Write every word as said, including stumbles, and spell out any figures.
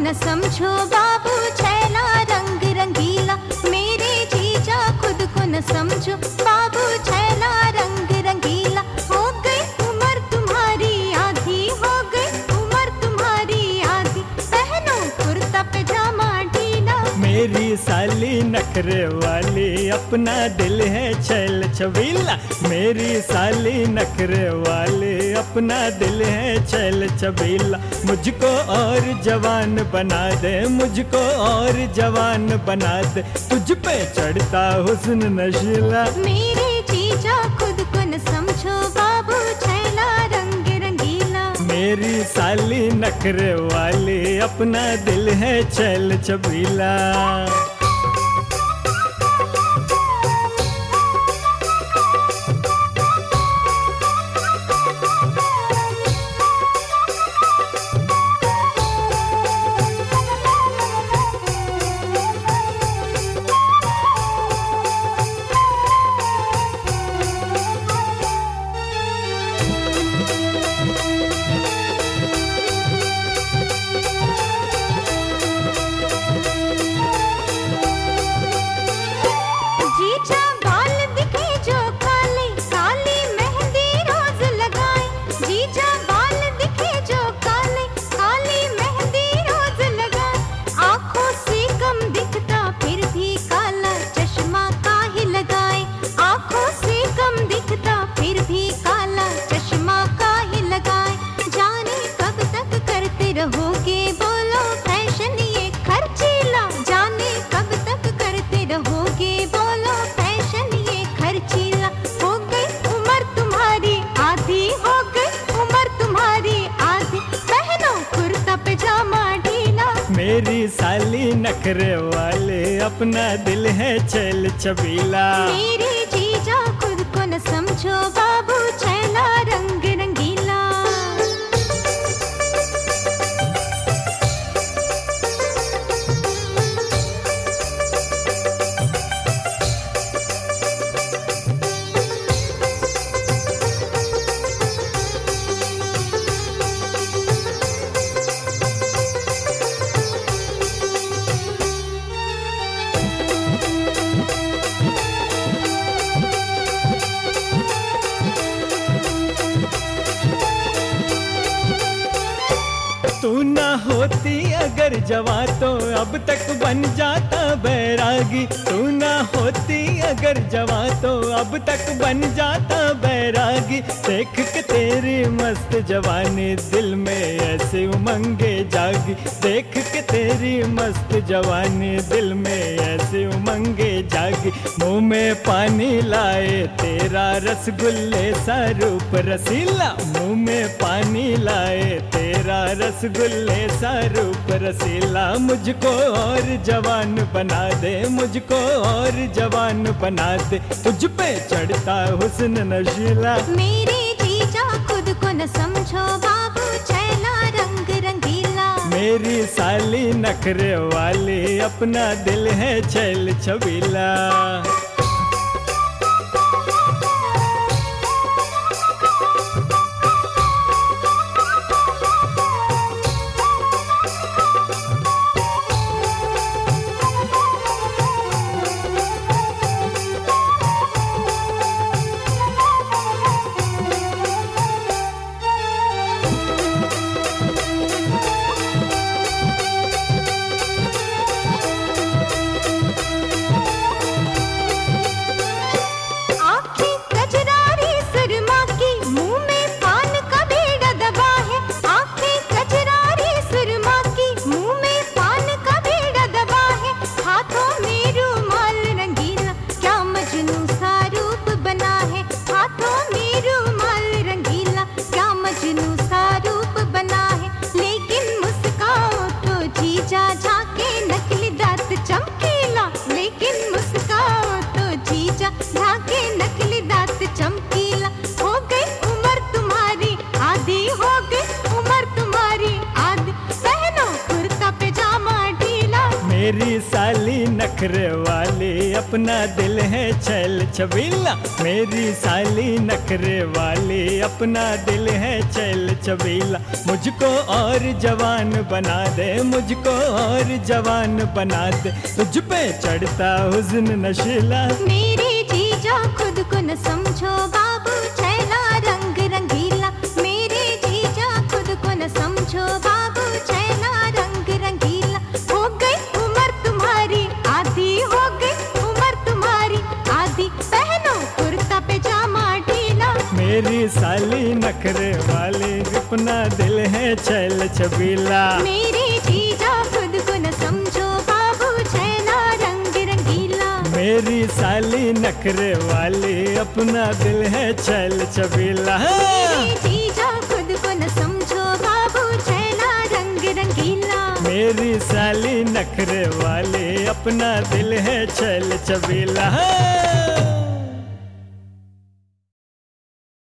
न समझो बाबू छैला रंग रंगीला, मेरे जीजा खुद को न समझो बाबू छैला रंग रंगीला। हो गई उम्र तुम्हारी आधी, हो गई उम्र तुम्हारी आधी, पहनो कुर्ता पैजामा ढीला। मेरी साली नखरे वाली, अपना दिल है छैल छबीला। मेरी साली नखरे वाली, अपना दिल है छैल छबीला। मुझको और जवान बना दे, मुझको और जवान बना दे, तुझ पे चढ़ता हुस्न नशीला। मेरे जीजा खुद को न समझो बाबू छैला रंग रंगीला। मेरी साली नखरे वाली, अपना दिल है छैल छबीला। रहोगे बोलो फैशन ये खर्चीला, जाने कब तक करते रहोगे बोलो फैशन ये खर्चीला। हो गई उम्र तुम्हारी आधी, हो गई उम्र तुम्हारी आधी, पहनो कुर्ता पैजामा ढीला। मेरी साली नखरे वाले, अपना दिल है छैल छबीला। मेरे जीजा खुद को न समझो बाबू छैला रंग रंगीला। तू ना होती अगर जवा तो अब तक बन जाता बैरागी। तू ना होती अगर जवा तो अब तक बन जाता बैरागी। देख के तेरी मस्त जवानी, दिल में ऐसे उमंगे जागी। देख के तेरी मस्त जवानी, दिल में ऐसे उमंगे जागी। मुंह में पानी लाए तेरा रसगुल्ले सा रूप रसीला। मुंह में पानी लाए तेरा रसगुल्ले सा रूप रसीला। मुझको और जवान बना दे, मुझको और जवान बना दे, तुझ पे चढ़ता हुस्न नशीला। मेरे जीजा खुद को न समझो बाबू छैला रंग रंगीला। मेरी साली नखरे वाली, अपना दिल है छैल छबीला। नखरे वाली अपना दिल है छैल छबीला। मेरी साली नखरे वाली अपना दिल है छैल छबीला। मुझको और जवान बना दे, मुझको और जवान बना दे, तुझ पे चढ़ता हुस्न नशीला। मेरे जीजा खुद को न समझो बाबू छैला रंग रंगीला। मेरे जीजा खुद को न समझो बाबू छैला रंग रंगीला। हो गई उम्र तुम्हारी आधी, हो गई उम्र तुम्हारी आधी, पहनो कुर्ता पैजामा ढीला। मेरी साली नखरे वाली अपना दिल है छैल छबीला। मेरे जीजा खुद को न समझो बाबू छैला रंग रंगीला। मेरी साली नखरे वाली अपना दिल है छैल छबीला। मेरे जीजा खुद को न समझो बाबू छैला रंग रंगीला। मेरी साली नखरे वाली अपना दिल है छैल छबीला।